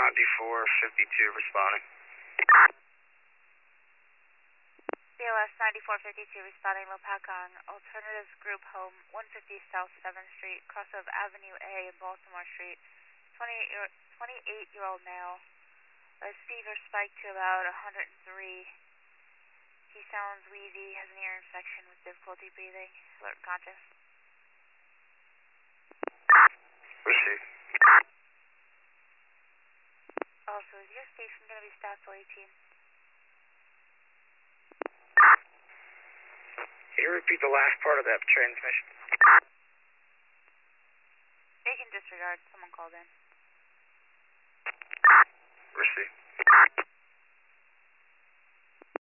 9452 responding. BOS 9452 responding, Lopakong, Alternatives Group Home, 150 South 7th Street, crossover Avenue A and Baltimore Street, 28-year-old male. His fever spiked to about 103. He sounds wheezy, has an ear infection with difficulty breathing, alert and conscious. Received. Also, is your station going to be staffed till 18? Can you repeat the last part of that transmission? You can disregard, someone called in. Received.